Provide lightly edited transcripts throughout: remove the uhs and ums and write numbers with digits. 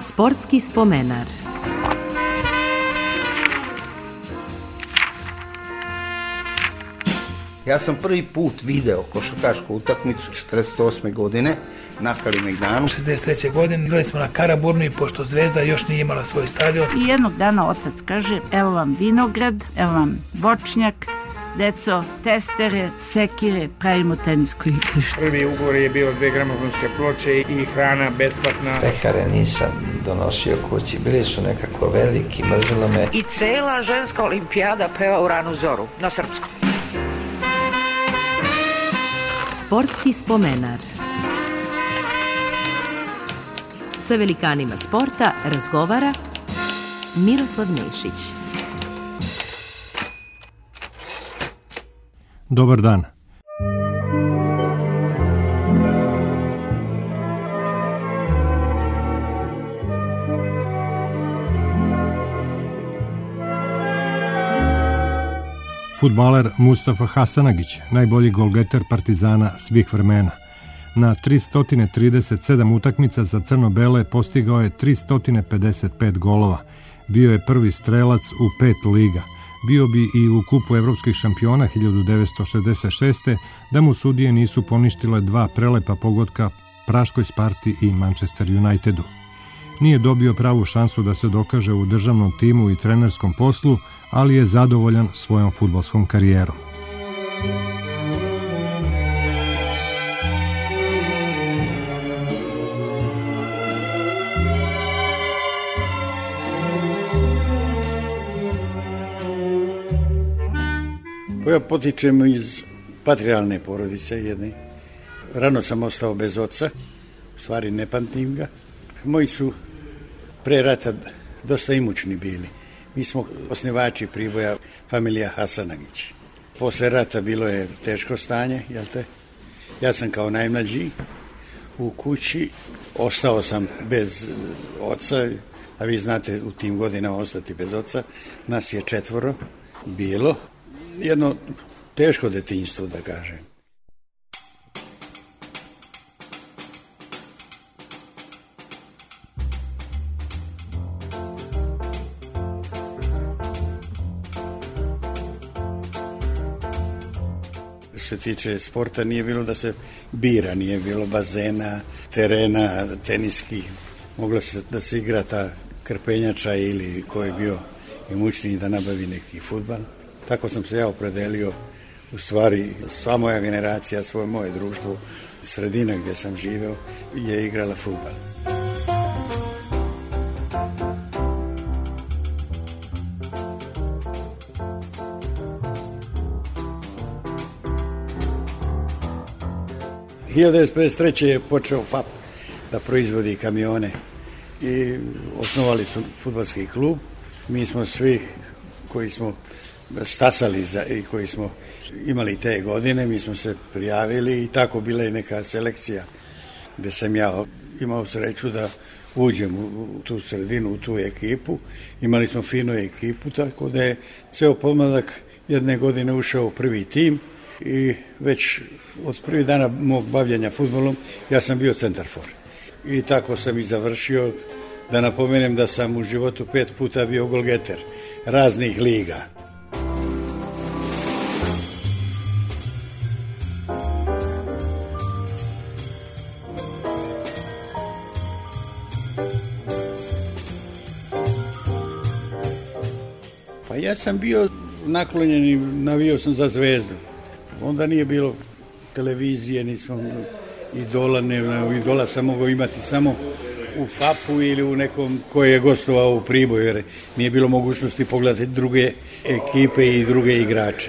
Sportski spomenar. Ja sam prvi put video košarkašku utakmicu 48. godine na Kalemegdanu. 63. godine igrali smo na Karaburmi, pošto Zvezda još nije imala svoj stadion. I jednog dana otac kaže, evo vam vinograd, evo vam voćnjak, deco, testere, sekire, pravimo tenisko igrište. Prvi ugovor je bio 2 gramofonske ploče i hrana besplatna. Pekare nisam donosio kući, bili su nekako veliki, mrzilo me. I cela ženska olimpijada peva u ranu zoru, na srpskom. Sportski spomenar. Sa velikanima sporta razgovara Miroslav Nešić. Dobar dan. Fudbaler Mustafa Hasanagić, najbolji golgeter Partizana svih vremena. Na 337 utakmica za crno-bele postigao je 355 golova. Bio je prvi strelac u 5 liga. Bio bi i u kupu evropskih šampiona 1966. da mu sudije nisu poništile 2 prelepa pogotka Praškoj Sparti i Manchester Unitedu. Nije dobio pravu šansu da se dokaže u državnom timu i trenerskom poslu, ali je zadovoljan svojom fudbalskom karijerom. Ja potičem iz patrijarhalne porodice jedne. Rano sam ostao bez oca, u stvari ne pamtim ga. Moji su pre rata dosta imućni bili. Mi smo osnivači Priboja, familija Hasanagić. Posle rata bilo je teško stanje, jel te? Ja sam kao najmlađi u kući, ostao sam bez oca, a vi znate u tim godinama ostati bez oca. Nas je 4 bilo. Jedno teško detinjstvo, da kažem. Što se tiče sporta, nije bilo da se bira, nije bilo bazena, terena, teniski. Moglo se da se igra ta krpenjača ili ko je bio imućniji da nabavi neki fudbal. Tako sam se ja opredelio, u stvari sva moja generacija, svoje moje društvo, sredina gdje sam živeo je igrala fudbal. U 1953. je počeo FAP da proizvodi kamione i osnovali su fudbalski klub. Mi smo svi koji smo stasali i koji smo imali te godine, mi smo se prijavili i tako bila je neka selekcija gde sam ja imao sreću da uđem u tu sredinu, u tu ekipu. Imali smo finu ekipu, tako da je ceo pomladak jedne godine ušao u prvi tim i već od prvih dana mog bavljanja fudbalom ja sam bio centarfor. I tako sam i završio. Da napomenem da sam u životu 5 puta bio golgeter raznih liga. Pa ja sam bio naklonjen i navio sam za Zvezdu. Onda nije bilo televizije, nisam idola sam mogao imati samo u FAP-u ili u nekom koji je gostovao u Priboju, jer nije bilo mogućnosti pogledati druge ekipe i druge igrače.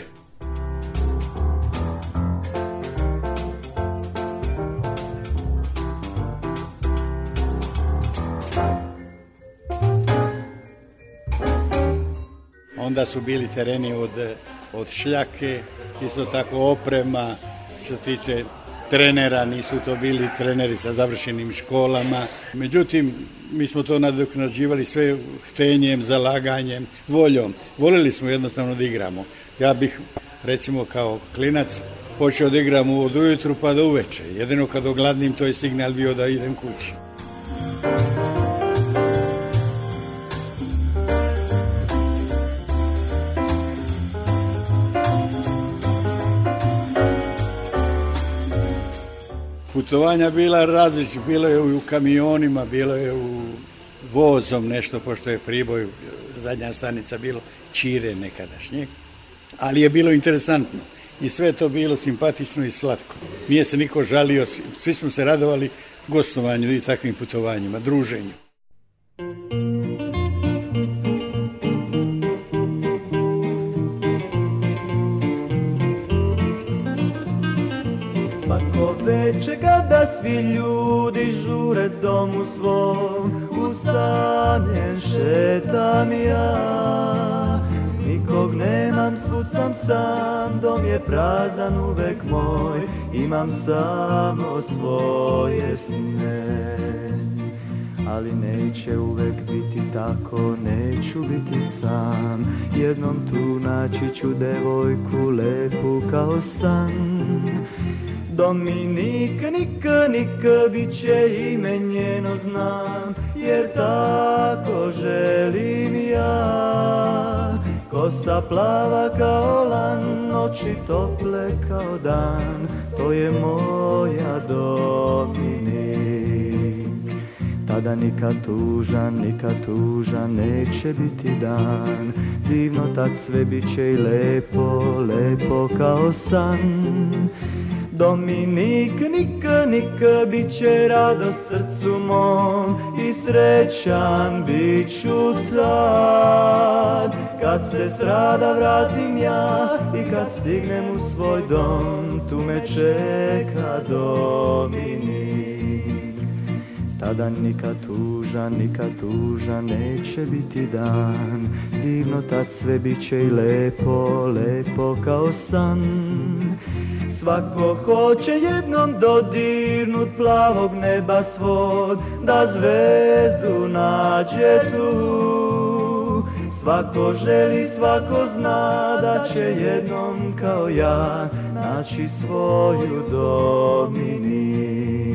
Onda su bili tereni od šljake, isto tako oprema, što tiče trenera, nisu to bili treneri sa završenim školama. Međutim, mi smo to nadoknađivali sve htenjem, zalaganjem, voljom. Voleli smo jednostavno da igramo. Ja bih, recimo, kao klinac počeo da igram od ujutru pa do uveče. Jedino kad ogladnim, to je signal bio da idem kući. putovanja bila različita, bilo je u kamionima, bilo je u vozom nešto, pošto je Priboj, zadnja stanica bilo Čire nekadašnje, ali je bilo interesantno i sve je to bilo simpatično i slatko. Nije se niko žalio, svi smo se radovali gostovanju i takvim putovanjima, druženju. Svako veče kada svi ljudi žure domu svom, usamljen šetam ja. Nikog nemam, svud sam, dom je prazan uvek moj, imam samo svoje sne. Ali neće uvek biti tako, neću biti sam, jednom tu naći ću devojku lepu kao san. Dominika, nika, bit će ime njeno znam, jer tako želim ja. Kosa plava kao lan, oči tople kao dan, to je moja Dominik. Tada nikad tužan, neće biti dan, divno tad sve bit će i lepo kao san. Dominik, nika, bit će radost srcu mom i srećan bit ću tad. Kad se srada vratim ja i kad stignem u svoj dom, tu me čeka Dominik. Tada nikad tužan, neće biti dan, divno tad sve bit će i lepo kao san. Svako hoće jednom dodirnut plavog neba svod, da zvezdu nađe tu. Svako želi, svako zna da će jednom kao ja naći svoju Dominik.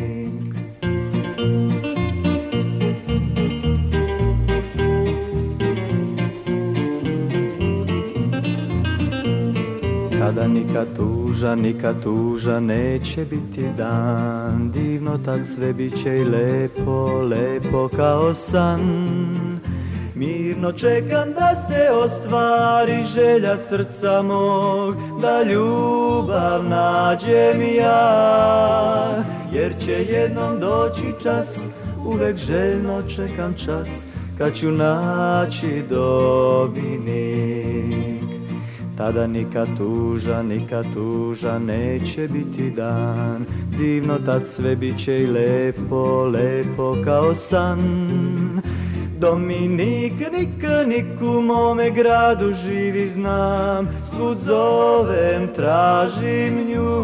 Tada nikad tužan, neće biti dan, divno tad sve bit će i lepo kao san. Mirno čekam da se ostvari želja srca mog, da ljubav nađem ja. Jer će jednom doći čas, uvek željno čekam čas, kad ću naći Dominik. Tada nikad tužan, neće biti dan, divno tad sve bit će i lepo kao san. Dominik, nik u mome gradu živi znam, svud zovem, tražim nju.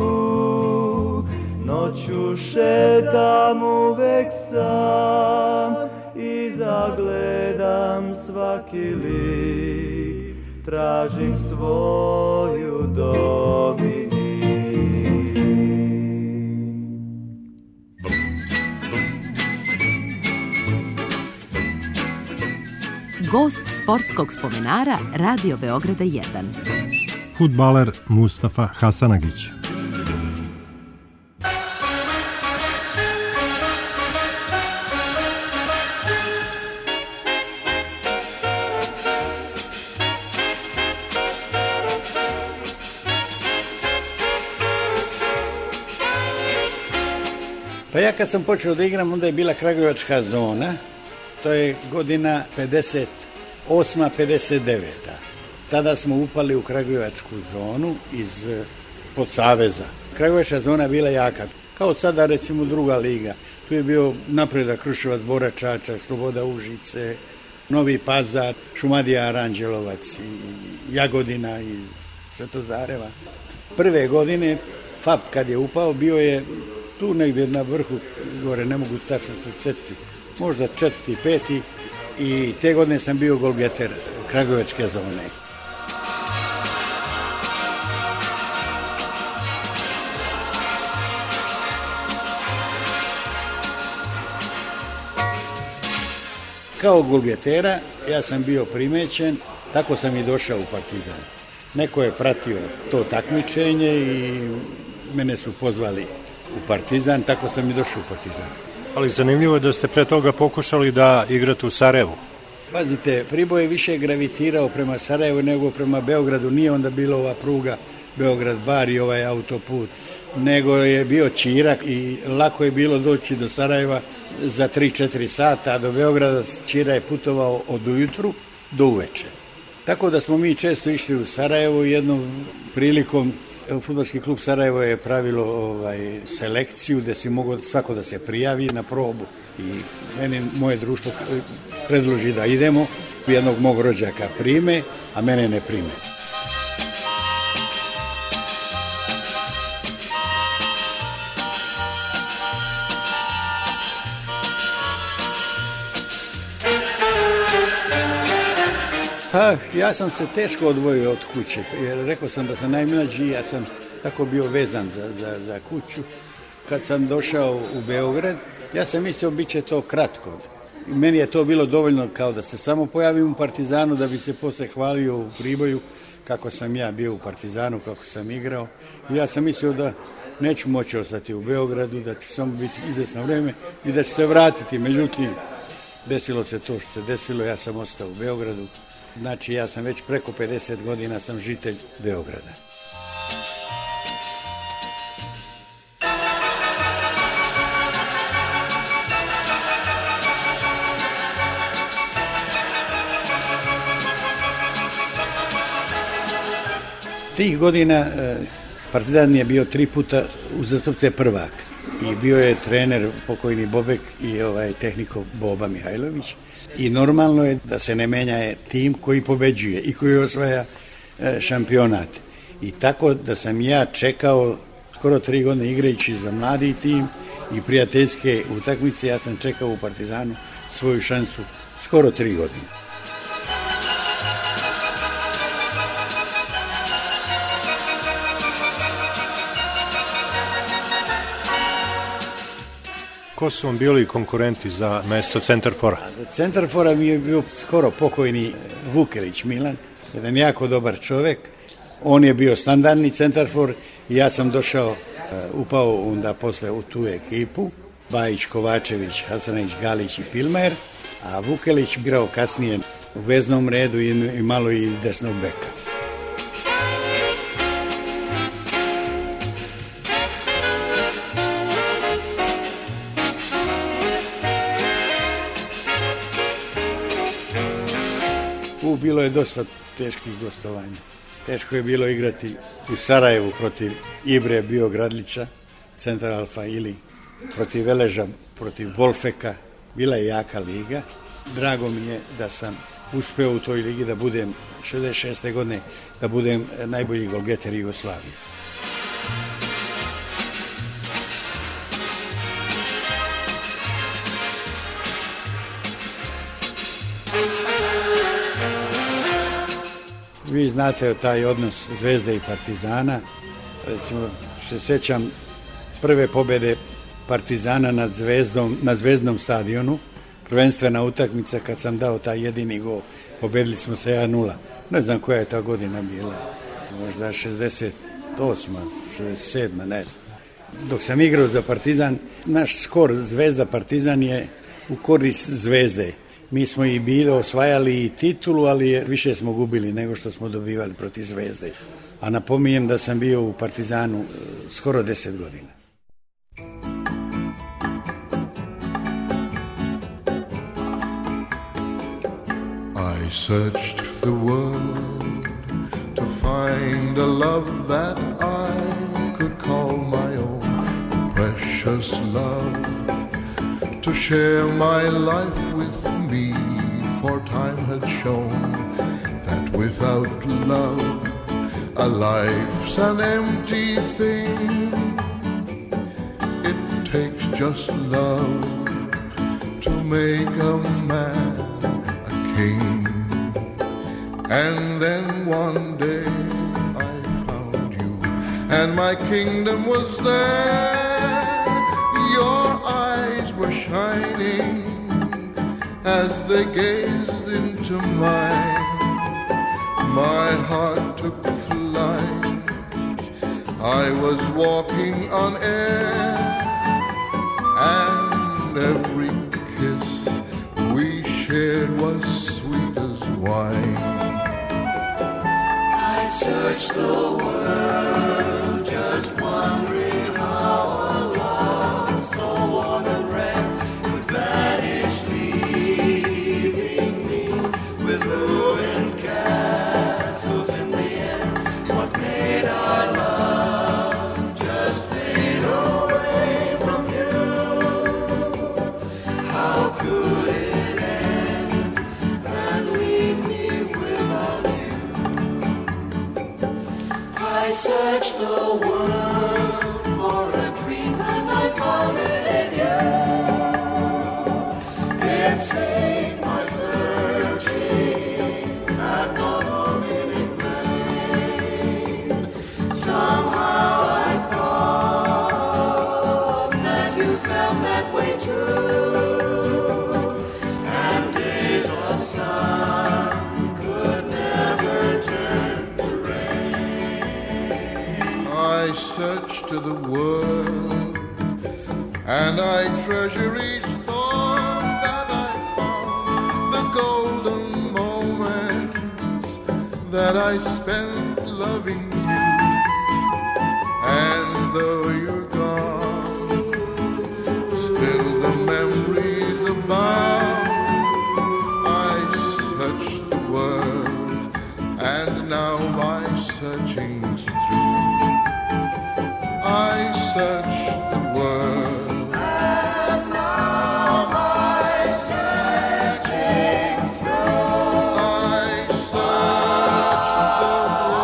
Noću šetam uvek sam i zagledam svaki lik, tražim svoju Dominik. Gost sportskog spomenara Radio Beograda 1. Fudbaler Mustafa Hasanagić. Pa ja kad sam počeo da igram, onda je bila kragujevačka zona, to je godina 58. 59. Tada smo upali u kragujevačku zonu iz podsaveza. Kragujevačka zona je bila jaka, kao sada recimo druga liga. Tu je bio Napredak Kruševac, Bora Čačak, Sloboda Užice, Novi Pazar, Šumadija Aranđelovac i Jagodina iz Svetozareva. Prve godine FAP kad je upao bio je tu negdje na vrhu, gore ne mogu tačno se setiti, možda 4., 5. i te godine sam bio golgeter kragujevačke zone. Kao golgetera ja sam bio primećen, tako sam i došao u Partizan. Neko je pratio to takmičenje i mene su pozvali u Partizan, tako sam i došao u Partizan. Ali zanimljivo je da ste pre toga pokušali da igrate u Sarajevu. Pazite, Priboj je više gravitirao prema Sarajevu nego prema Beogradu. Nije onda bila ova pruga Beograd-Bar i ovaj autoput, nego je bio Čirak i lako je bilo doći do Sarajeva za 3-4 sata, a do Beograda Čira je putovao od ujutru do uveče. Tako da smo mi često išli u Sarajevo. Jednom prilikom Fudbalski klub Sarajevo je pravilo selekciju gde si mogao svako da se prijavi na probu i meni moje društvo predloži da idemo, jednog mog rođaka prime, a mene ne prime. Pa, ja sam se teško odvojio od kuće, jer rekao sam da sam najmlađi, ja sam tako bio vezan za kuću. Kad sam došao u Beograd, ja sam mislio bit će to kratko. Meni je to bilo dovoljno kao da se samo pojavim u Partizanu, da bi se posle hvalio u Priboju kako sam ja bio u Partizanu, kako sam igrao. I ja sam mislio da neću moći ostati u Beogradu, da će samo biti izvesno vreme i da ću se vratiti. Međutim, desilo se to što se desilo, ja sam ostao u Beogradu. Znači, ja sam već preko 50 godina sam žitelj Beograda. Tih godina Partizan je bio 3 puta uzastopce prvak i bio je trener pokojni Bobek i tehniko Boba Mihajlović. I normalno je da se ne menja tim koji pobeđuje i koji osvaja šampionat. I tako da sam ja čekao skoro 3 godine igrajući za mladi tim i prijateljske utakmice, ja sam čekao u Partizanu svoju šansu skoro 3 godine. Ko su vam bili konkurenti za mesto centarfora? Za centarfora mi je bio skoro pokojni Vukelić Milan, jedan jako dobar čovek. On je bio standardni centarfor i ja sam došao, upao onda posle u tu ekipu. Bajić, Kovačević, Hasanagić, Galić i Pilmer, a Vukelić igrao kasnije u veznom redu i malo i desnog beka. Bilo je dosta teških gostovanja. Teško je bilo igrati u Sarajevu protiv Ibre Biogradlića, Centar Alfa, ili protiv Veleža, protiv Bolfeka. Bila je jaka liga. Drago mi je da sam uspeo u toj ligi da budem 66. godine, da budem najbolji golgeter Jugoslavije. Vi znate taj odnos Zvezde i Partizana. Recimo, se sećam prve pobede Partizana nad Zvezdom, na Zvezdnom stadionu, prvenstvena utakmica kad sam dao taj jedini gol. Pobedili smo se 1-0. Ne znam koja je ta godina bila. Možda 68. 67. ne znam. Dok sam igrao za Partizan, naš skor Zvezda-Partizan je u korist Zvezde. Mi smo i bili osvajali i titulu, ali više smo gubili nego što smo dobivali protiv Zvezde. A napominjem da sam bio u Partizanu skoro 10 godina. I searched the world to find a love that I could call my own, a precious love to share my life with me, for time had shown that without love a life's an empty thing. It takes just love to make a man a king. And then one day I found you, and my kingdom was there. Your eyes were shining as they gazed into mine. My heart took flight. I was walking on air, and every kiss we shared was sweet as wine. I searched the world, just wondering how a love so warm and rare could vanish, leaving me with ruined castles in the air. What made our love just fade away from you? How could it end and leave me without you? I searched the world for a dream and I found it in you. It's in my searching and not loving in vain. Somehow I thought that you felt that way too, and days of sun could never turn to rain. I searched to the world, and I treasure each thought that I found, the golden moments that I spent loving you. And though you're gone, still the memories abound. I searched the world, and now my searching's through. I searched the world, And now my searching's through. I searched the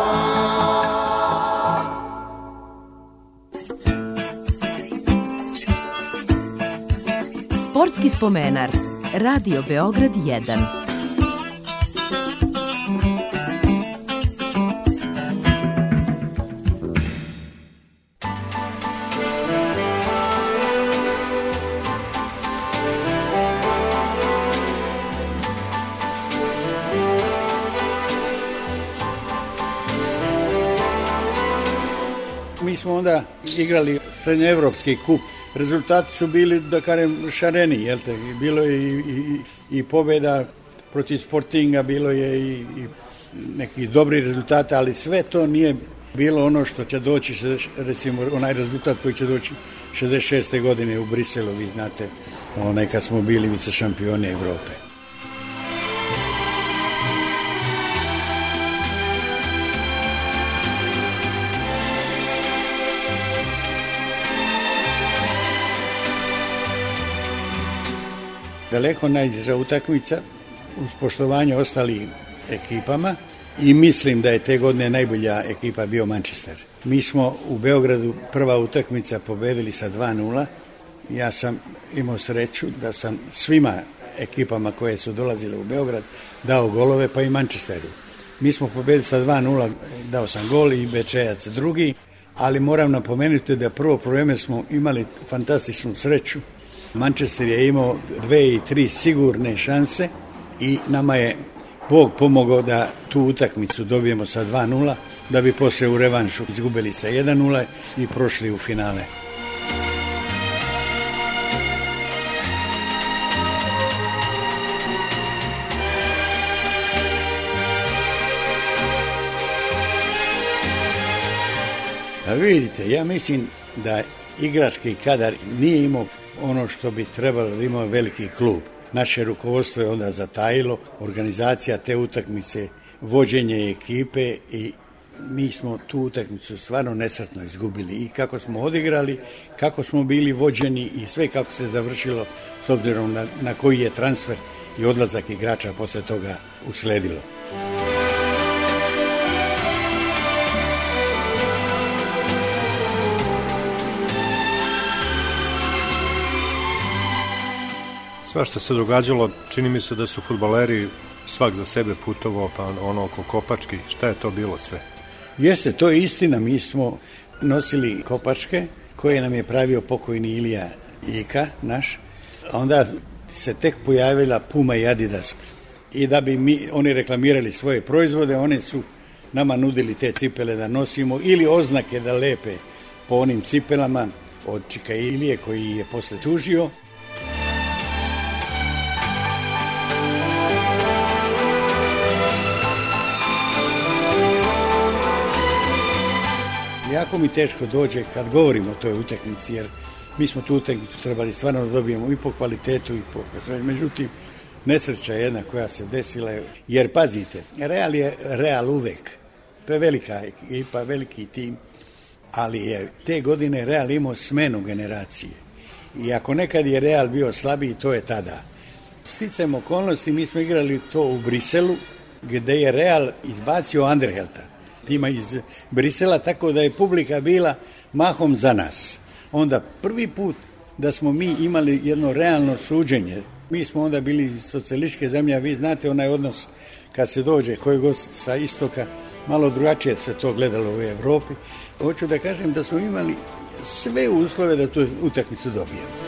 world. Sportski spomenar. Radio Beograd 1. Mi smo onda igrali srednjoevropski kup. Rezultati su bili, da kažem, šareni, jel te? Bilo je i pobjeda protiv Sportinga, bilo je i neki dobri rezultati, ali sve to nije bilo ono što će doći, recimo onaj rezultat koji će doći 66. godine u Briselu, vi znate, kad smo bili vice šampioni Evrope. Daleko najteža utakmica uz poštovanje ostalim ekipama i mislim da je te godine najbolja ekipa bio Manchester. Mi smo u Beogradu prva utakmica pobedili sa 2:0. Ja sam imao sreću da sam svima ekipama koje su dolazile u Beograd dao golove, pa i Manchesteru. Mi smo pobedili sa 2:0, dao sam gol i Bečejac drugi, ali moram napomenuti da prvo probleme smo imali fantastičnu sreću. Manchester je imao 2 i 3 sigurne šanse i nama je Bog pomogao da tu utakmicu dobijemo sa 2:0, da bi poslije u revanšu izgubili sa 1:0 i prošli u finale. A vidite, ja mislim da igrački kadar nije imao ono što bi trebalo da ima veliki klub. Naše rukovodstvo je onda zatajilo, organizacija te utakmice, vođenje ekipe i mi smo tu utakmicu stvarno nesretno izgubili. I kako smo odigrali, kako smo bili vođeni i sve kako se završilo s obzirom na koji je transfer i odlazak igrača posle toga usledilo. Sve što se događalo, čini mi se da su fudbaleri svak za sebe putovao, pa ono oko Kopački, šta je to bilo sve? Jeste, to je istina, mi smo nosili kopačke koje nam je pravio pokojni Ilija Ika, naš, a onda se tek pojavila Puma i Adidas. I da bi oni reklamirali svoje proizvode, oni su nama nudili te cipele da nosimo ili oznake da lepe po onim cipelama od Čika Ilije koji je posle tužio. Jako mi teško dođe kad govorimo o toj utakmici, jer mi smo tu utakmicu trebali stvarno da dobijemo i po kvalitetu i po sve. Međutim, nesreća jedna koja se desila, jer pazite, Real je Real uvek. To je velika ekipa, veliki tim, ali je te godine Real imao smenu generacije. I ako nekad je Real bio slabiji, to je tada. Sticajem okolnosti, mi smo igrali to u Briselu, gde je Real izbacio Anderhelta, tima iz Brisela, tako da je publika bila mahom za nas. Onda prvi put da smo mi imali jedno realno suđenje. Mi smo onda bili iz socijalističke zemlje, a vi znate onaj odnos kad se dođe koji gost sa istoka, malo drugačije se to gledalo u Evropi. Hoću da kažem da smo imali sve uslove da tu utakmicu dobijemo.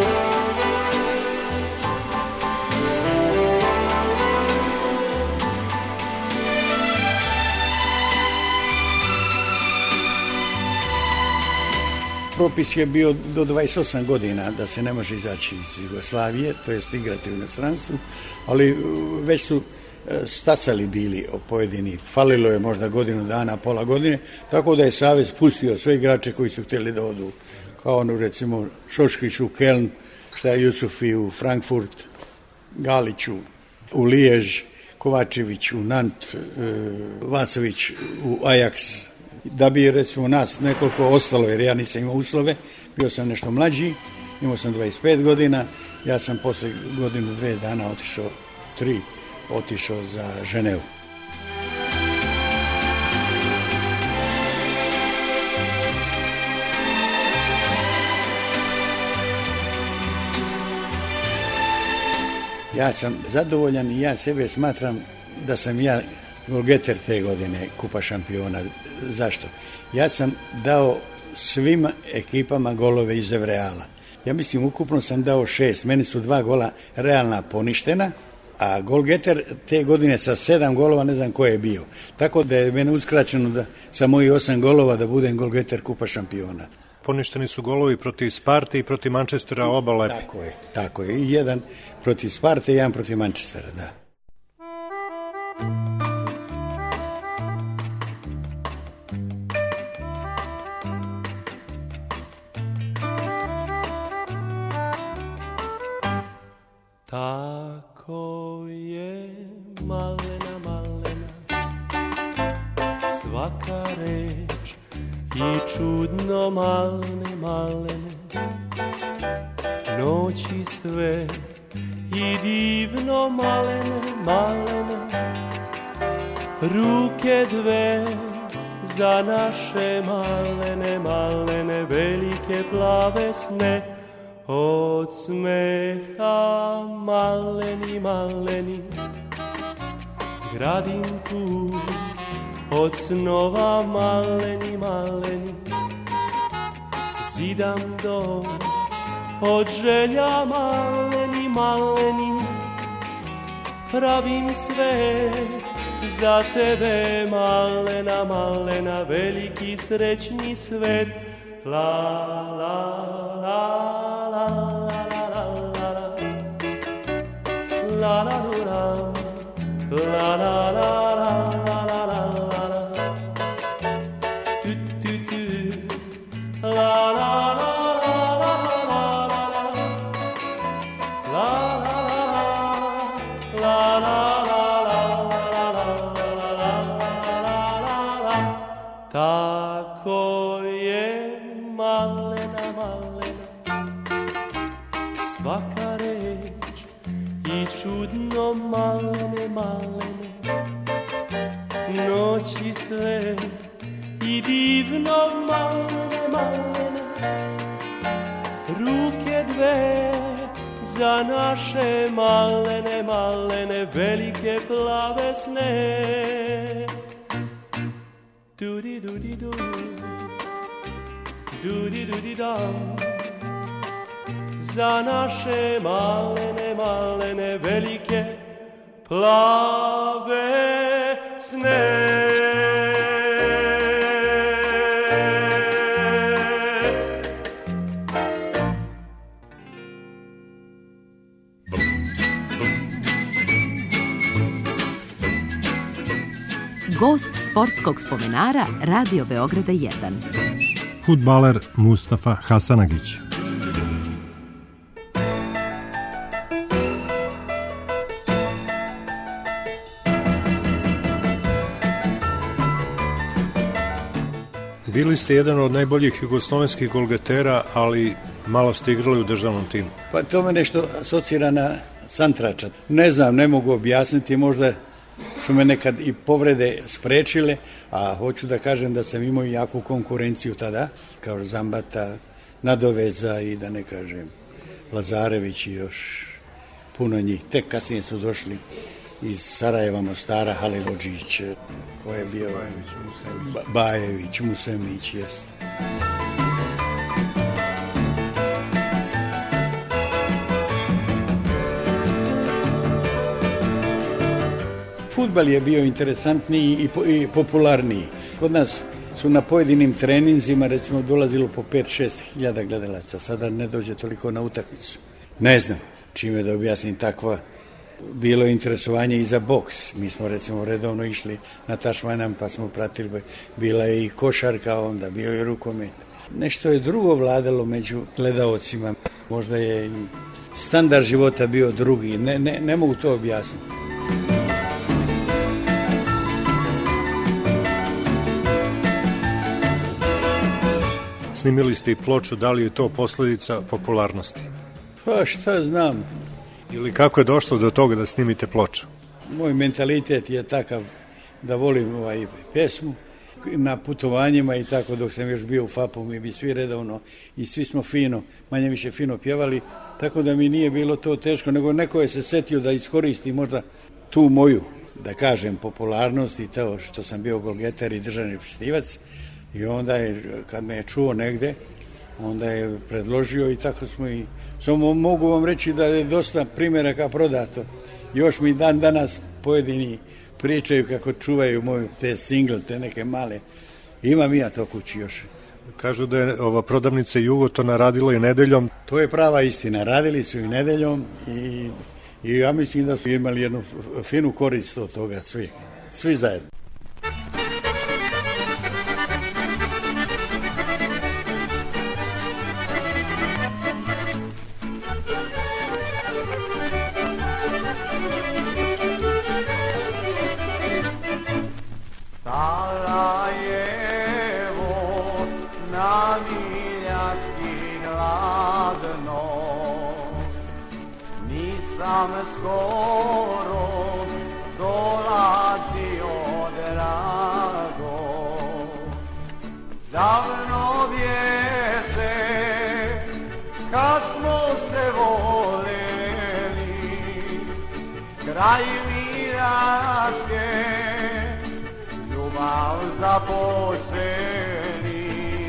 Propis je bio do 28 godina da se ne može izaći iz Jugoslavije, to jest igrati u inostranstvu, ali već su stasali bili pojedini. Falilo je možda godinu dana, pola godine, tako da je Savez pustio sve igrače koji su htjeli da odu, kao ono recimo Šoškić u Keln, šta je Jusufi u Frankfurt, Galić u Lijež, Kovačević u Nant, Vasović u Ajax. Da bi recimo nas nekoliko ostalo, jer ja nisam imao uslove, bio sam nešto mlađi, imao sam 25 godina, ja sam posle godinu, 2 dana otišao za Ženevu. Ja sam zadovoljan i ja sebe smatram da sam ja golgeter te godine Kupa šampiona. Zašto? Ja sam dao svim ekipama golove iz Reala. Ja mislim, ukupno sam dao 6. Meni su 2 gola realna poništena, a golgeter te godine sa 7 golova ne znam ko je bio. Tako da je mene uskraćeno da sa mojih 8 golova da budem golgeter Kupa šampiona. Poništeni su golovi protiv Sparte i protiv Manchestera, oba lepi. Tako je. I jedan protiv Sparte i jedan protiv Manchestera, da. Tako je malena, malena, svaka reč i čudno malene, malene, noći sve i divno malene, malene, ruke dve za naše malene, malene, velike plave sne. Od smeha maleni, maleni, gradim tu, od snova maleni, maleni, zidam dom, od želja maleni, maleni, pravim cvet za tebe malena, malena, veliki srećni svet. La, la, la. La la la la la la la la la tu tu tu la la la la la la la. Tako je malena, malena, svaka reč i čudno malene, malene, noći sve i divno malene, malene, ruke dve za naše malene, malene, velike plave sne. Dudi dudi du, dudi dudi dam, za naše malene, malene, velike plave sne. gost sportskog spomenara Radio Beograda 1. Fudbaler Mustafa Hasanagić. Bili ste jedan od najboljih jugoslovenskih golgetera, ali malo ste igrali u državnom timu. Pa to me nešto asocira na Santrača. Ne znam, ne mogu objasniti, možda su me nekad i povrede sprečile, a hoću da kažem da sam imao jaku konkurenciju tada, kao Zambata, Nadoveza i da ne kažem Lazarević i još puno njih. Tek kasnije su došli iz Sarajeva, Mostara, Halilođić, ko je bio Bajević, Musemić, jest. Fudbal je bio interesantniji i popularniji. Kod nas su na pojedinim treninzima recimo dolazilo po 5-6 hiljada gledalaca. Sada ne dođe toliko na utakmicu. Ne znam čime da objasnim takva. Bilo je interesovanje i za boks. Mi smo recimo redovno išli na Tašmanan pa smo pratili. Bila je i košarka onda, bio je rukomet. Nešto je drugo vladalo među gledaocima. Možda je i standard života bio drugi. Ne mogu to objasniti. Snimili ste i ploču, da li je to posljedica popularnosti? Pa šta znam. Ili kako je došlo do toga da snimite ploču? Moj mentalitet je takav da volim pesmu. Na putovanjima i tako dok sam još bio u FAP-u mi bi svi redovno i svi smo fino, manje više fino pjevali, tako da mi nije bilo to teško, nego neko je se setio da iskoristi možda tu moju, da kažem, popularnost i to što sam bio golgeter i državni festivac. I onda je, kad me je čuo negde, onda je predložio i tako smo i... Samo mogu vam reći da je dosta primjeraka prodato. Još mi dan danas pojedini pričaju kako čuvaju moje te single, te neke male. Imam ja to kući još. Kažu da je ova prodavnica Jugotona radila i nedeljom. To je prava istina. Radili su i nedeljom i ja mislim da su imali jednu finu korist od toga svi zajedno. Davno bješe kad smo se voleli, kraj Miljanske ljubav započeli.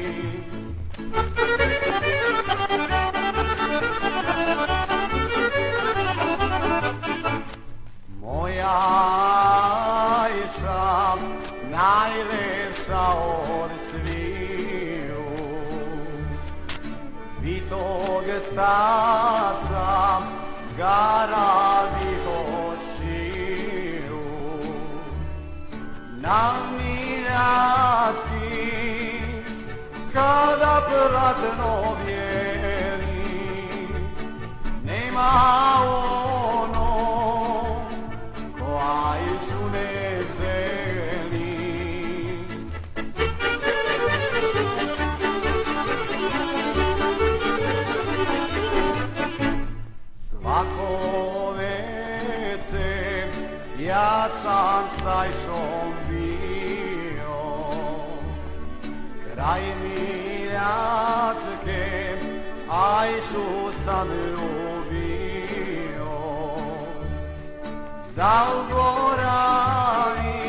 Moja Ajša najlepša od sviju, vitog stasa garavi očiju, na Miljacki kada platno bijeli, nema ono ko Ajšu ne želi. Svako večer ja sam s Ajšom bio, kraj Miljacke Ajšu sam ljubio. Zaboravi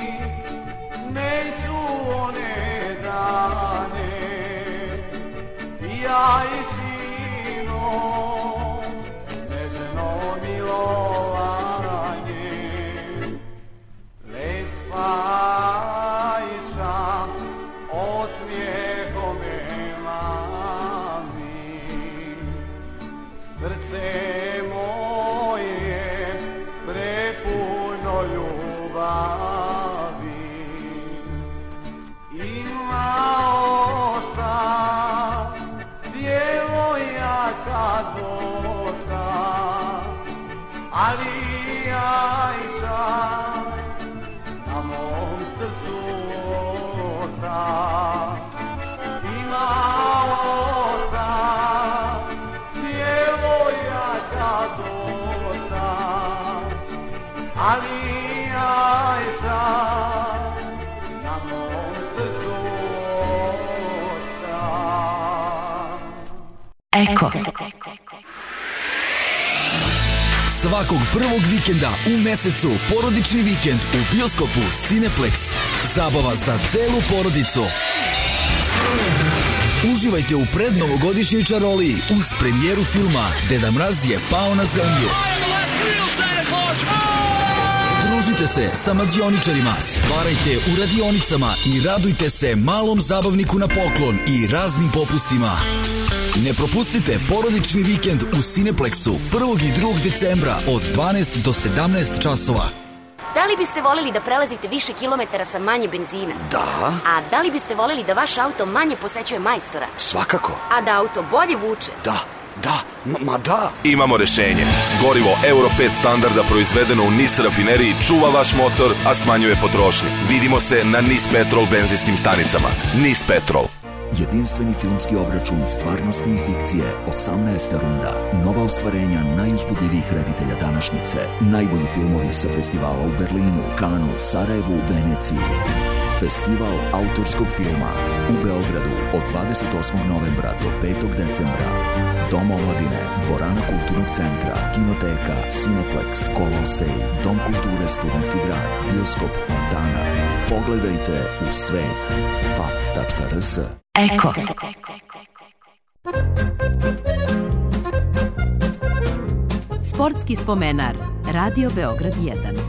neću one dane i Ajšino nežno milovanje. Lepa Ajša osmijehom me mami, srce moje prepuno ljubavi. Ali Ajša na mom srcu osta. Imao sam djevojaka dosta, ali Ajša na mom srcu osta. Eko. Svakog prvog vikenda u mesecu porodični vikend u bioskopu Cineplex. Zabava za celu porodicu. Uživajte u prednovogodišnjoj čaroliji uz premijeru filma Deda Mraz je pao na zemlju. Družite se sa mađioničarima, stvarajte u radionicama i radujte se malom zabavniku na poklon i raznim popustima. Ne propustite porodični vikend u Cineplexu 1. i 2. decembra od 12 do 17 časova. Da li biste voljeli da prelazite više kilometara sa manje benzina? Da. A da li biste voljeli da vaš auto manje posećuje majstora? Svakako. A da auto bolje vuče? Da, ma da. Imamo rešenje. Gorivo Euro 5 standarda proizvedeno u NIS rafineriji čuva vaš motor, a smanjuje potrošnju. Vidimo se na NIS Petrol benzinskim stanicama. NIS Petrol. Jedinstveni filmski obračun stvarnosti i fikcije, 18. runda. Nova ostvarenja najuzbudljivijih reditelja današnjice. Najbolji filmovi sa festivala u Berlinu, Kanu, Sarajevu, Veneciji. Festival autorskog filma u Beogradu od 28. novembra do 5. decembra. Dom omladine, dvorana kulturnog centra, kinoteka, Cineplex, Kolosej, Dom kulture Studentski grad, bioskop Fontana. Pogledajte u svet. faf.rs. Eko. Sportski spomenar. Radio Beograd 1.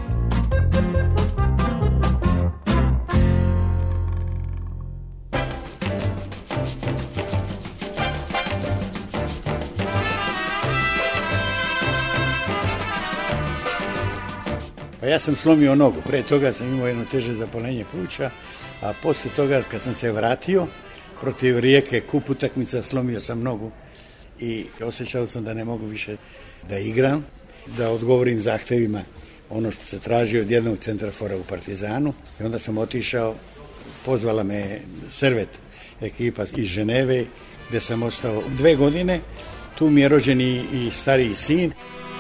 Pa ja sam slomio nogu, pre toga sam imao jedno teže zapalenje pluća, a posle toga kad sam se vratio protiv Rijeke kup utakmica, slomio sam nogu i osjećao sam da ne mogu više da igram, da odgovorim zahtevima ono što se traži od jednog centrafora u Partizanu. I onda sam otišao, pozvala me Servet, ekipa iz Ženeve, gde sam ostao 2 godine. Tu mi je rođen i stariji sin.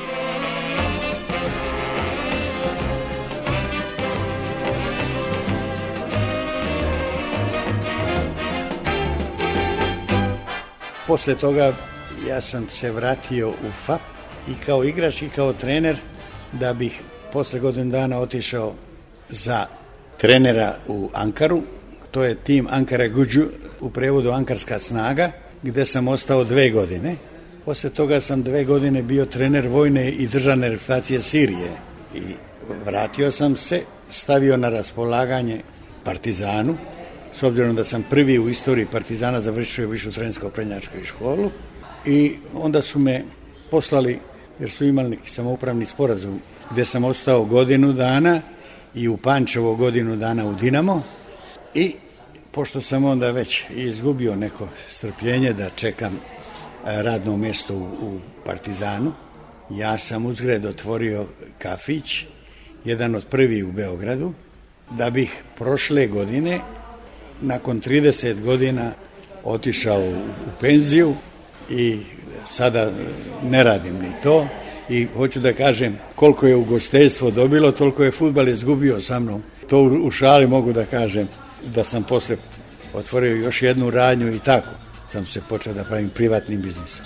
Posle toga ja sam se vratio u FAP i kao igrač i kao trener, da bih posle godinu dana otišao za trenera u Ankaru. To je tim Ankara Guđu, u prevodu Ankarska snaga, gde sam ostao 2 godine. Posle toga sam 2 godine bio trener vojne i državne reprezentacije Sirije. I vratio sam se, stavio na raspolaganje Partizanu, s obzirom da sam prvi u istoriji Partizana završio višu trenersko-prednjačku školu. I onda su me poslali, jer su imali neki samoupravni sporazum, gde sam ostao godinu dana i u Pančevo godinu dana u Dinamo. I pošto sam onda već izgubio neko strpljenje da čekam radno mesto u Partizanu, ja sam uzgred otvorio kafić, jedan od prvih u Beogradu, da bih prošle godine, nakon 30 godina, otišao u penziju i sada ne radim ni to. I hoću da kažem, koliko je ugostiteljstvo dobilo, toliko je fudbal izgubio sa mnom. To u šali mogu da kažem, da sam posle otvorio još jednu radnju i tako sam se počeo da pravim privatnim biznisom.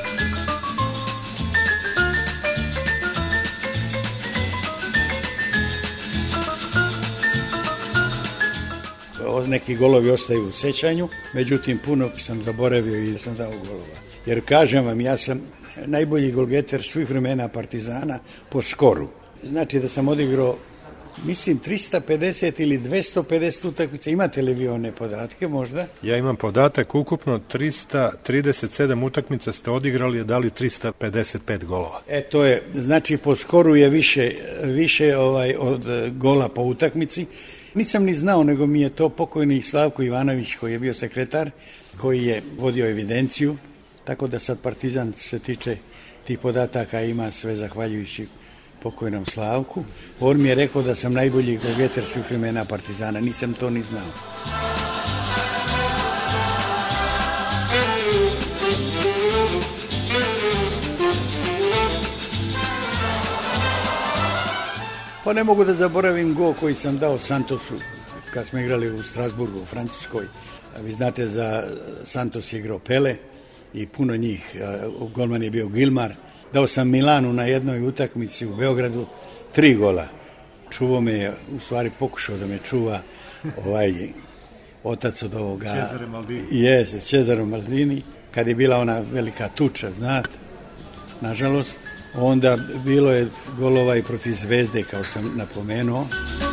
Neki golovi ostaju u sećanju, međutim puno sam zaboravio i sam dao golova. Jer kažem vam, ja sam najbolji golgeter svih vremena Partizana po skoru. Znači da sam odigrao, mislim, 350 ili 250 utakmica. Imate li vi one podatke možda? Ja imam podatak, ukupno 337 utakmica ste odigrali i dali 355 golova. To je, znači po skoru je više od gola po utakmici. Nisam ni znao, nego mi je to pokojni Slavko Ivanović, koji je bio sekretar, koji je vodio evidenciju, tako da sad Partizan se tiče Tih podataka ima sve zahvaljujući pokojnom Slavku. On mi je rekao da sam najbolji golgeter svih vremena Partizana. Nisam to ni znao. Pa ne mogu da zaboravim gol koji sam dao Santosu kad smo igrali u Strasburgu, u Francuskoj. Vi znate, za Santos je igrao Pele i puno njih. Golman je bio Gilmar. Dao sam Milanu na jednoj utakmici u Beogradu 3 gola. Čuvao me je, u stvari pokušao da me čuva otac od ovoga. Cesare Maldini. Jeste, Cesare Maldini. Kad je bila ona velika tuča, znate, nažalost. Onda bilo je golova i protiv Zvezde, kao sam napomenuo.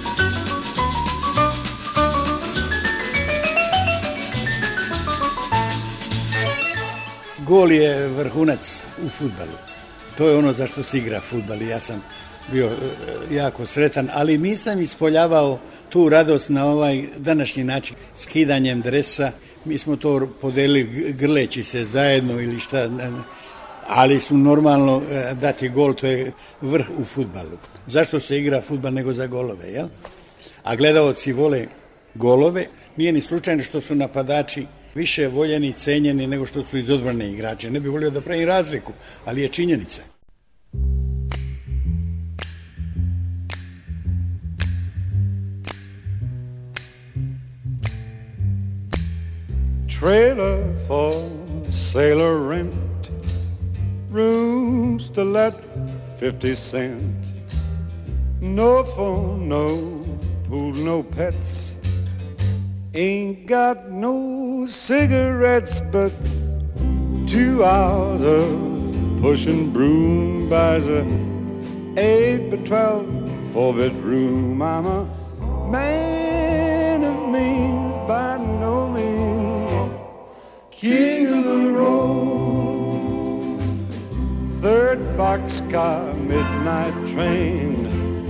Gol je vrhunac u fudbalu. To je ono zašto se igra fudbal i ja sam bio jako sretan, ali nisam ispoljavao tu radost na ovaj današnji način, skidanjem dresa. Mi smo to podelili grleći se zajedno ili šta, ali su normalno dati gol, to je vrh u fudbalu. Zašto se igra fudbal nego za golove, jel? A gledaoci vole golove, nije ni slučajno što su napadači više voljeni i cenjeni nego što su iz odbrane igrače. Ne bih volio da pravim razliku, ali je činjenica. Trailer for sailor rent, rooms to let 50 cent, no phone, no pool, no pets, ain't got no cigarettes, but 2 hours of pushing broom buys a 8 by 12 4-bedroom. I'm a man of means, by no means king of the road. 3rd boxcar, midnight train,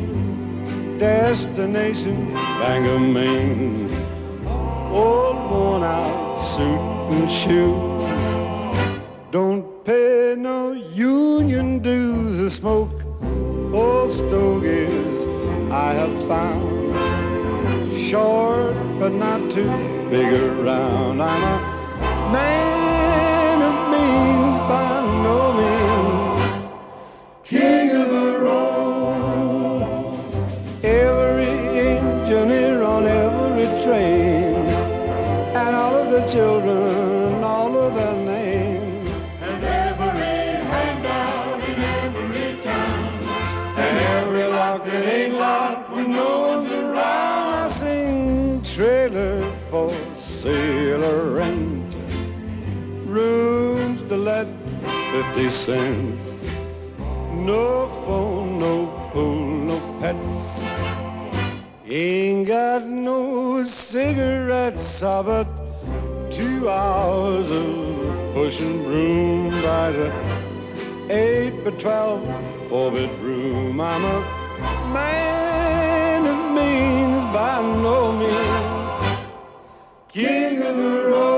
destination Bangor, Maine. Old worn out suit and shoes, don't pay no union dues or smoke old stogies I have found, short but not too big around. I'm a man of means, by no means king of the road. Every engineer on every train, and all of the children, all of their names, And every handout in every town, and every lock that ain't locked when no one's around. I sing trailer for sailor rent, rooms to let 50 cents, no phone, no pool, no pets, ain't got no cigarettes, but 2 hours of pushing broom buys a 8 by 12 4-bedroom. I'm a man of means, by no means king of the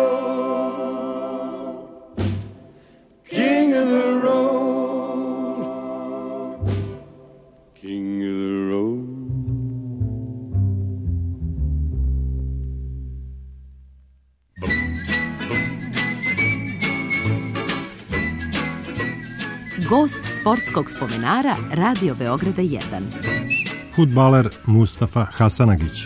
road, king of the road, king of the road. Gost sportskog spomenara Radio Beograda 1. Fudbaler Mustafa Hasanagić.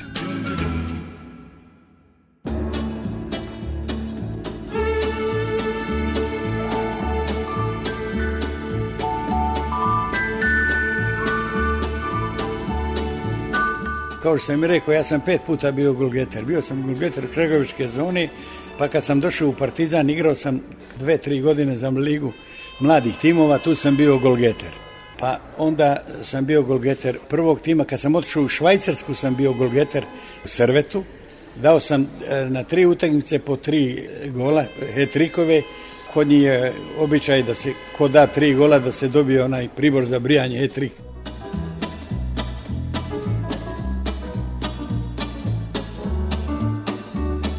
Kao što sam mi rekao, ja sam 5 puta bio golgeter. Bio sam golgeter Kregovičke zone, pa kad sam došao u Partizan, igrao sam 2-3 godine za ligu mladih timova, tu sam bio golgeter. Pa onda sam bio golgeter prvog tima, kad sam otišao u Švajcarsku sam bio golgeter u Servetu. Dao sam na 3 utakmice po 3 gola, hat-trikove. Kod njih je običaj da se ko da 3 gola da se dobije onaj pribor za brijanje, hat-trik.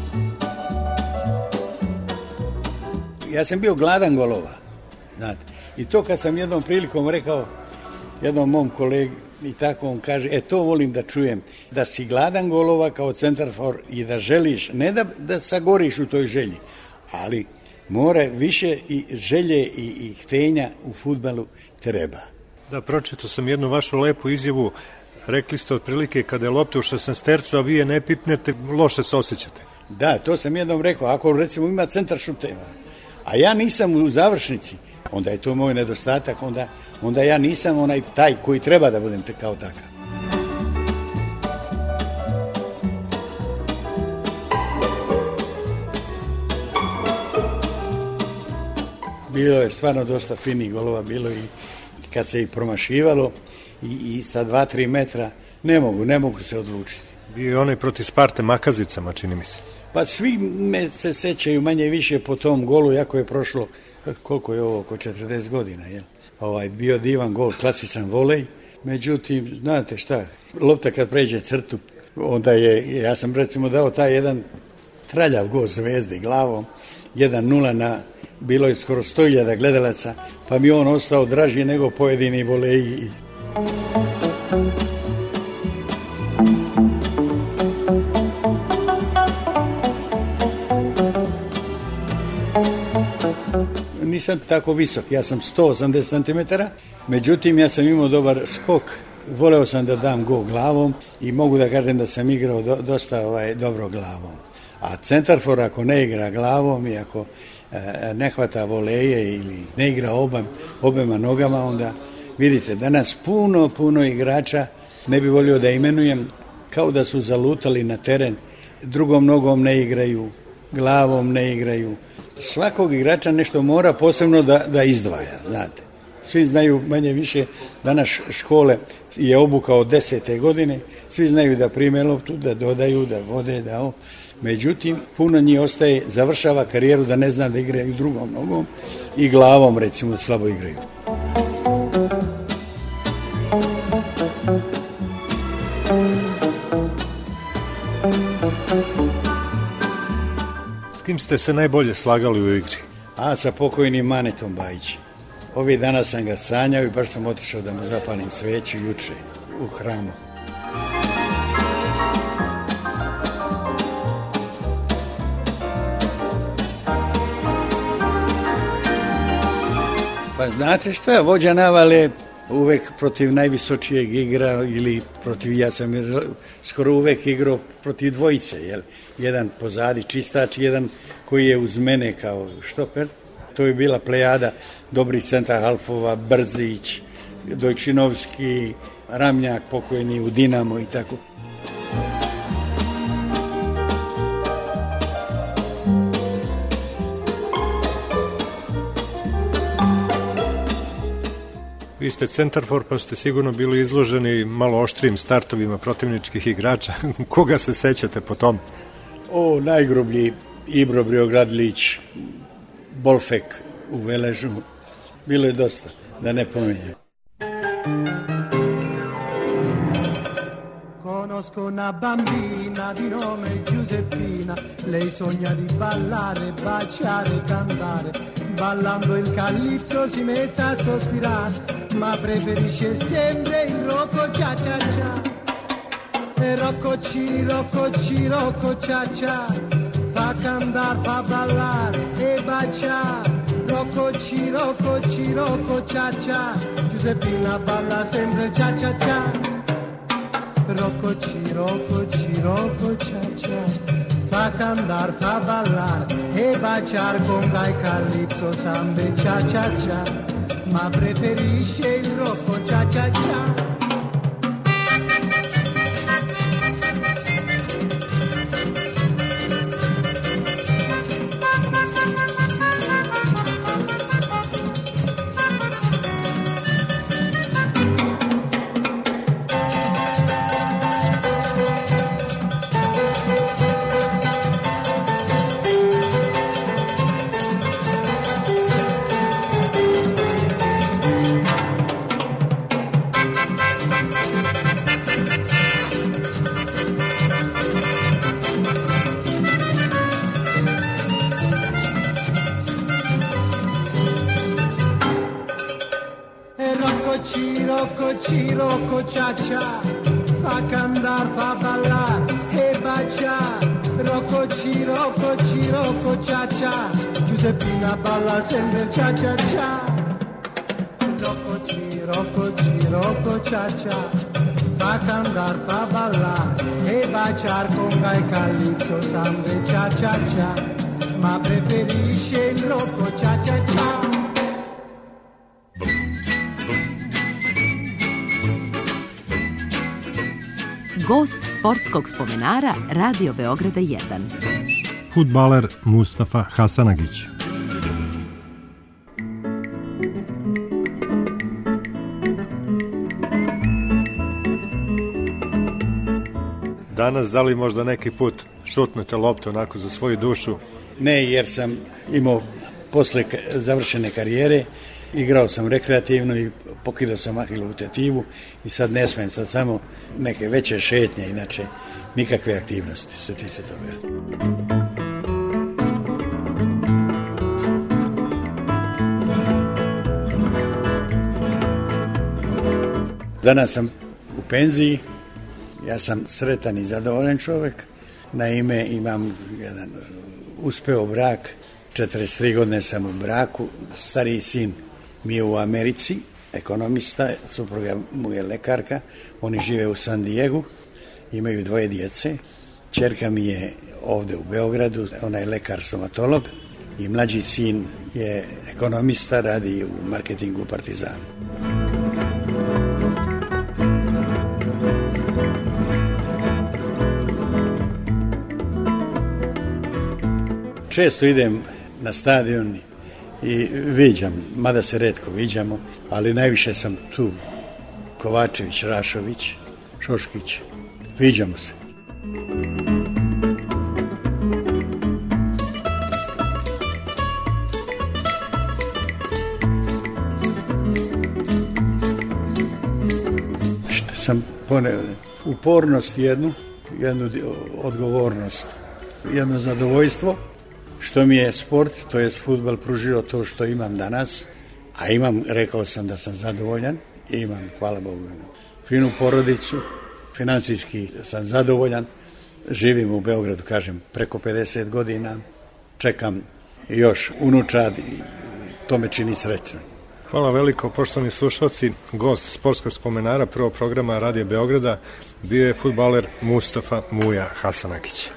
Ja sam bio gladan golova, znate. I to kad sam jednom prilikom rekao jednom mom kolegi i tako on kaže, to volim da čujem, da si gladan golova kao centarfor i da želiš, ne da sagoriš u toj želji, ali mora više i želje i htenja u fudbalu treba. Da, pročitao sam jednu vašu lepu izjavu, rekli ste otprilike kada je lopta u 16-tercu, a vi je ne pipnete, loše se osjećate. Da, to sam jednom rekao, ako recimo ima centar šuteva, a ja nisam u završnici, onda je to moj nedostatak, onda ja nisam onaj taj koji treba da budem kao takav. Bilo je stvarno dosta finih golova, bilo i kad se i promašivalo i sa 2-3 metra ne mogu se odlučiti. Bio je onaj protiv Sparte Makazicama, čini mi se. Pa svi me se sećaju manje više po tom golu, jako je prošlo, koliko je ovo, oko 40 godina, jel? Bio divan gol, klasičan volej, međutim, znate šta, lopta kad pređe crtu, onda ja sam recimo dao taj jedan traljav gol Zvezdi glavom, 1-0 bilo je skoro 100.000 gledalaca, pa mi on ostao draži nego pojedini voleji. Nisam tako visok, ja sam 180 cm, međutim ja sam imao dobar skok, voleo sam da dam gol glavom i mogu da kažem da sam igrao dosta dobro glavom. A centarfor ako ne igra glavom i ako ne hvata voleje ili ne igra obema nogama, onda vidite danas puno igrača, ne bi volio da imenujem, kao da su zalutali na teren, drugom nogom ne igraju, glavom ne igraju. Svakog igrača nešto mora posebno da izdvaja, znate. Svi znaju manje više, danas škole je obuka od 10. godine, svi znaju da prime loptu, da dodaju, da vode, međutim, puno njih ostaje, završava karijeru da ne zna da igraju drugom nogom i glavom, recimo, slabo igraju. S kim ste se najbolje slagali u igri? Sa pokojnim Manetom Bajićem. Ovih dana sam ga sanjao i baš sam otišao da mu zapalim sveću juče u hramu. Pa znate šta, vođa navale uvek protiv najvisočijeg igra ili ja sam skoro uvek igrao protiv dvojice, jel? Jedan pozadi čistač, jedan koji je uz mene kao štoper. To je bila plejada dobrih centar halfova, Brzić, Dojčinovski, Ramnjak pokojni u Dinamo i tako. Vi ste centarfor, pa ste sigurno bili izloženi malo oštrijim startovima protivničkih igrača. Koga se sećate po tom? Najgrublji Ibro Briogradlić, Bolfek u Veležu. Bilo je dosta, da ne pominjem. Conosco una bambina di nome Giuseppina, lei sogna di ballare, baciare, cantare, ballando il calypso si mette a sospirare, ma preferisce sempre il rocco cia cia cia, e rocco ci, rocco ci, rocco cia cia, fa cantar, fa ballar e baciare, rocco ci, rocco ci, rocco cia cia, Giuseppina balla sempre cia cia cia. Rocco ci, rocco ci, rocco cia cia, fa cantar, fa ballar e baciar con dai calypso sambe cia cia cia, ma preferisce il rocco cia cia cia. Cirocco, cia-cia, fa candar, fa ballar e baciar. Rocco, cia-cia, Giuseppina balla sempre cia-cia-cia. Rocco, cia-cia, fa candar, fa ballar e baciar. Conga e calypso, sempre cia-cia-cia, ma preferisce il Rocco, cia-cia-cia. Gost sportskog spomenara Radio Beograda 1. Fudbaler Mustafa Hasanagić. Danas, da li možda neki put šutnete loptu onako za svoju dušu? Ne, jer sam imao posle završene karijere, igrao sam rekreativno i pokidao sam ahilovu tetivu i sad ne smijem, sad samo neke veće šetnje, inače nikakve aktivnosti se tiče toga. Danas sam u penziji, ja sam sretan i zadovoljan čovjek, naime imam jedan uspeo brak, 43 godine sam u braku, stariji sin mi je u Americi, ekonomista, supruga mu je lekarka, oni žive u San Diegu, imaju 2 djece, ćerka mi je ovde u Beogradu, ona je lekar stomatolog i mlađi sin je ekonomista, radi u marketingu Partizanu. Često idem na stadion i viđam, mada se retko viđamo, ali najviše sam tu. Kovačević, Rašović, Šoškić, viđamo se. Što sam poneo? Upornost jednu odgovornost, jedno zadovoljstvo, što mi je sport, to je fudbal, pružio to što imam danas, a imam, rekao sam da sam zadovoljan, imam, hvala Bogu, finu porodicu, finansijski sam zadovoljan, živim u Beogradu, kažem, preko 50 godina, čekam još unučad i to me čini srećno. Hvala veliko, poštovani slušalci. Gost sportskog spomenara prvog programa Radija Beograda bio je fudbaler Mustafa Muja Hasanagić.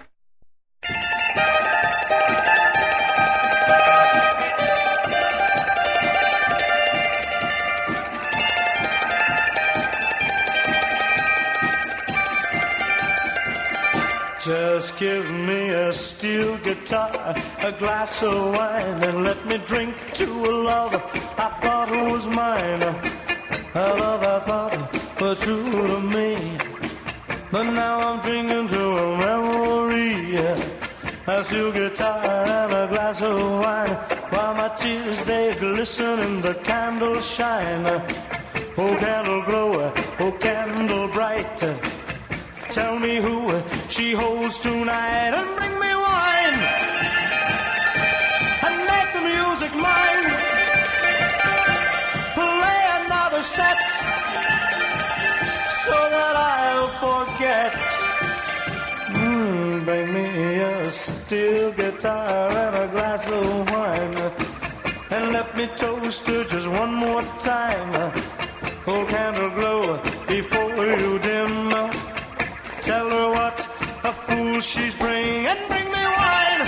Just give me a steel guitar, a glass of wine, and let me drink to a love I thought was mine. A love I thought was true to me, but now I'm drinking to a memory. A steel guitar and a glass of wine, while my tears they glisten and the candles shine. Oh candle glow, oh candle bright, tell me who she holds tonight, and bring me wine and make the music mine. Play another set so that I'll forget. Bring me a steel guitar and a glass of wine, and let me toast her just one more time. Oh candle glow before you dim, tell her what a fool she's bring, and bring me wine.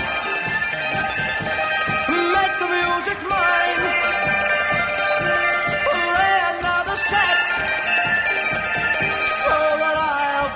Make the music mine. Play another set so that I'll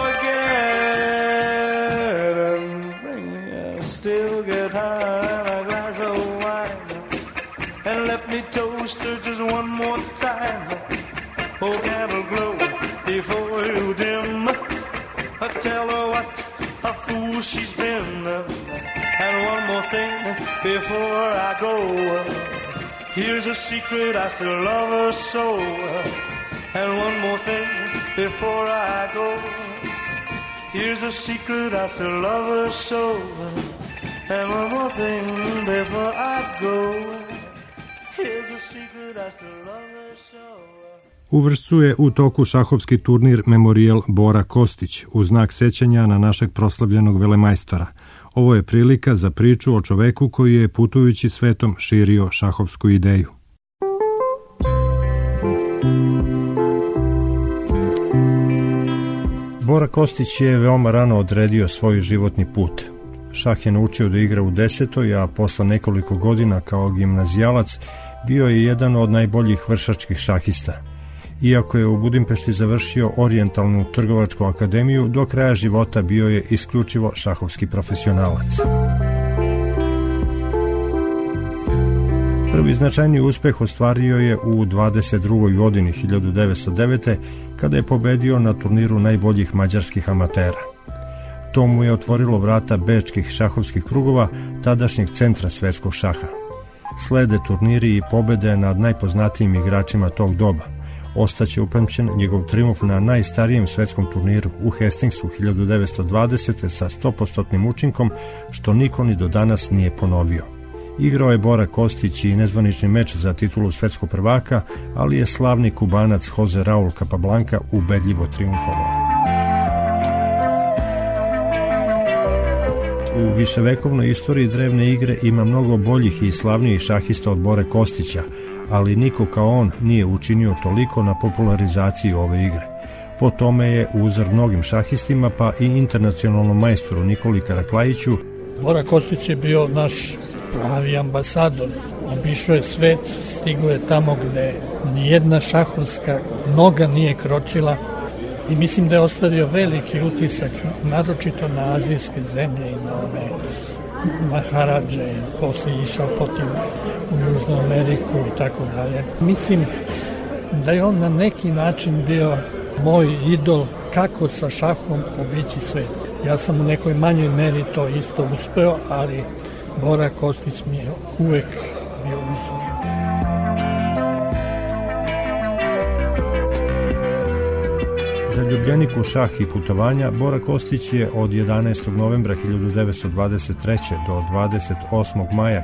forget, and bring me a steel guitar and a glass of wine, and let me toast her just one more time. Oh candle glow before you dim, tell her what a fool she's been. And one more thing before I go, here's a secret, I still love her so. And one more thing before I go, here's a secret, I still love her so. And one more thing before I go, here's a secret, I still love her so. U Vršcu je u toku šahovski turnir Memorijal Bora Kostić u znak sećanja na našeg proslavljenog velemajstora. Ovo je prilika za priču o čoveku koji je putujući svetom širio šahovsku ideju. Bora Kostić je veoma rano odredio svoj životni put. Šah je naučio da igra u 10. a posle nekoliko godina kao gimnazijalac bio je jedan od najboljih vršačkih šahista. Iako je u Budimpešti završio Orijentalnu trgovačku akademiju, do kraja života bio je isključivo šahovski profesionalac. Prvi značajni uspeh ostvario je u 22. godini 1909. kada je pobedio na turniru najboljih mađarskih amatera. To mu je otvorilo vrata bečkih šahovskih krugova, tadašnjeg centra svetskog šaha. Slede turniri i pobede nad najpoznatijim igračima tog doba. Ostaće upamćen njegov trijumf na najstarijem svetskom turniru u Hastingsu 1920. sa 100% učinkom, što niko ni do danas nije ponovio. Igrao je Bora Kostić i nezvanični meč za titulu svetskog prvaka, ali je slavni Kubanac Jose Raul Capablanca ubedljivo trijumfovao. U viševekovnoj istoriji drevne igre ima mnogo boljih i slavnijih šahista od Bore Kostića, ali niko kao on nije učinio toliko na popularizaciji ove igre. Po tome je uzor mnogim šahistima, pa i internacionalnom majstoru Nikoli Karaklajiću. Bora Kostić je bio naš pravi ambasador. Obišao je svet, stigao je tamo gde nijedna šahovska noga nije kročila i mislim da je ostavio veliki utisak, naročito na azijske zemlje i na ove Maharadže, posle išao potim u Južnu Ameriku i tako dalje. Mislim da je on na neki način bio moj idol kako sa šahom obići svet. Ja sam u nekoj manjoj meri to isto uspeo, ali Bora Kostić mi je uvek bio uzor. Zaljubljenik u šah i putovanja, Bora Kostić je od 11. novembra 1923. do 28. maja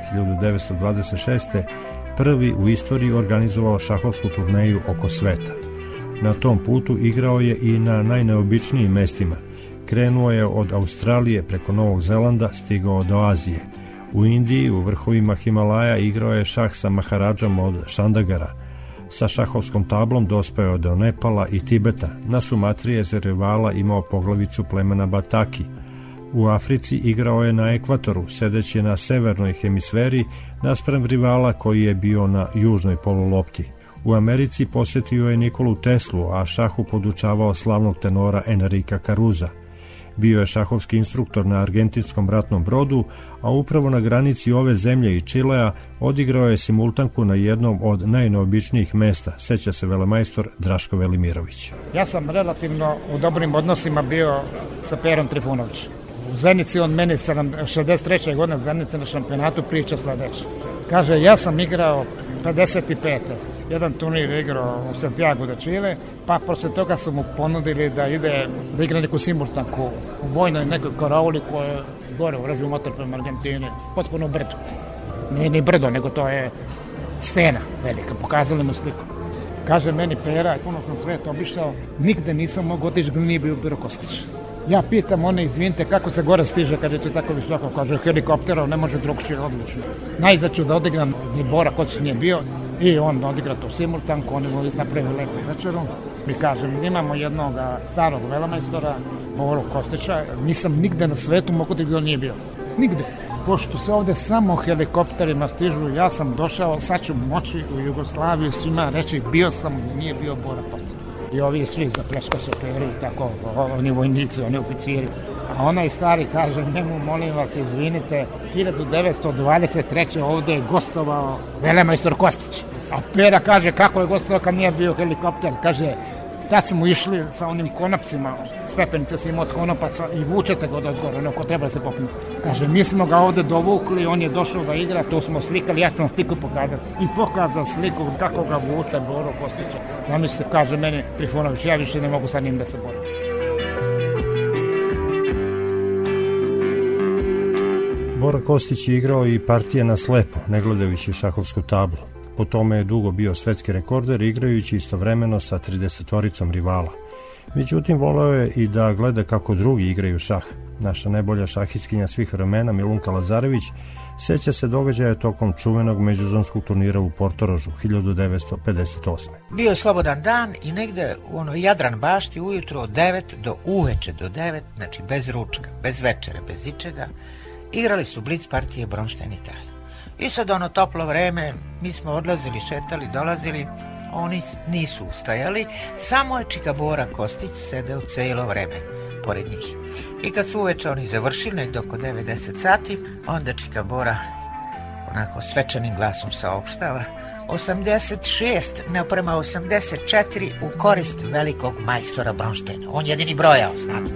1926. prvi u istoriji organizovao šahovsku turneju oko sveta. Na tom putu igrao je i na najneobičnijim mestima. Krenuo je od Australije preko Novog Zelanda, stigao do Azije. U Indiji, u vrhovima Himalaja, igrao je šah sa Maharadžom od Šandagara. Sa šahovskom tablom dospeo do Nepala i Tibeta. Na Sumatri je za rivala imao poglavicu plemena Bataki. U Africi igrao je na ekvatoru, sedeći na severnoj hemisferi, naspram rivala koji je bio na južnoj polulopti. U Americi posjetio je Nikolu Teslu, a šahu podučavao slavnog tenora Enrika Caruza. Bio je šahovski instruktor na argentinskom ratnom brodu, a upravo na granici ove zemlje i Čilea odigrao je simultanku na jednom od najneobičnijih mesta, seća se velemajstor Draško Velimirović. Ja sam relativno u dobrim odnosima bio sa Perom Trifunovićem. U Zenici on meni 63. godine Zenice na šampionatu priča sledeće. Kaže, ja sam igrao 55. Jedan turnir igrao u Santiago de Chile, pa posle toga su mu ponudili da ide da igra neku simultanku u vojnoj nekoj karauli koja je gore u razviju motor prema Argentini, potpuno brdo. Nije ni brdo, nego to je stena velika, pokazali mu sliku. Kaže meni Pera, puno sam svet obišao, nigde nisam mogu otići gdje nije bio Bora Kostić. Ja pitam one, izvinite, kako se gore stiže kad je to tako visoko, kaže helikopterov, ne može drugčije, odlično. Najzad ću da odigram gdje Bora Kostić nije bio i on odigra to simultanku, oni mu napravili lepu večeru. Mi kažem, imamo jednog starog velemajstora, Boru Kostića, nisam nigde na svetu mogu da on nije bio. Nigde. Pošto se ovde samo helikopterima stižu, ja sam došao, sad ću moći u Jugoslaviju svima reći, bio sam, nije bio Bora Kostić. I ovi svi za pleško se peru i tako, oni vojnici, oni oficiri. A onaj stari kaže, njemu molim vas, izvinite, 1923. ovde je gostovao velemajstor Kostić. A Pera kaže, kako je gostovao kad nije bio helikopter? Kaže, tad smo išli sa onim konopcima, stepenice se ima od konopaca i vučete ga od ozgora, ono ko treba se popne. Kaže, mi smo ga ovde dovukli, on je došao da igra, to smo slikali, ja ću vam sliku pokazati. I pokazao sliku kako ga vuče Boro Kostića. Znam se, kaže meni Trifunović, ja više ne mogu sa njim da se borim. Bora Kostić je igrao i partije na slepo, ne gledajući šahovsku tablu. Po tome je dugo bio svetski rekorder igrajući istovremeno sa 30-oricom rivala. Međutim, voleo je i da gleda kako drugi igraju šah. Naša najbolja šahistkinja svih vremena, Milunka Lazarević, seća se događaja tokom čuvenog međuzonskog turnira u Portorožu 1958. Bio je slobodan dan i negde u onoj Jadran bašti ujutro od 9 do uveče do 9, znači bez ručka, bez večere, bez ičega, igrali su blic partije Bronštajn Italija. I sad ono toplo vreme, mi smo odlazili, šetali, dolazili, oni nisu ustajali, samo je Čikabora Kostić sedeo celo vreme pored njih. I kad su uveče oni završili, negdje oko 9-10 sati, onda Čikabora onako svečanim glasom saopštava 86 naprema 84 u korist velikog majstora Bronštajna. On jedini brojao, znate.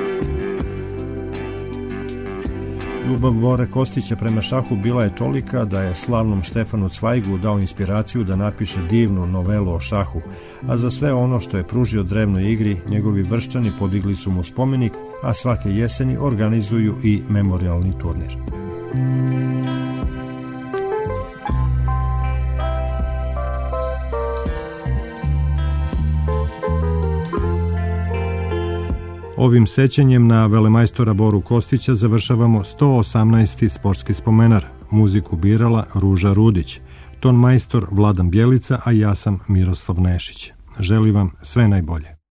Ljubav Bore Kostića prema šahu bila je tolika da je slavnom Štefanu Cvajgu dao inspiraciju da napiše divnu novelu o šahu, a za sve ono što je pružio drevnoj igri, njegovi vrščani podigli su mu spomenik, a svake jeseni organizuju i memorijalni turnir. Ovim sećanjem na velemajstora Boru Kostića završavamo 118. sportski spomenar. Muziku birala Ruža Rudić, ton majstor Vladan Bjelica, a ja sam Miroslav Nešić. Želim vam sve najbolje.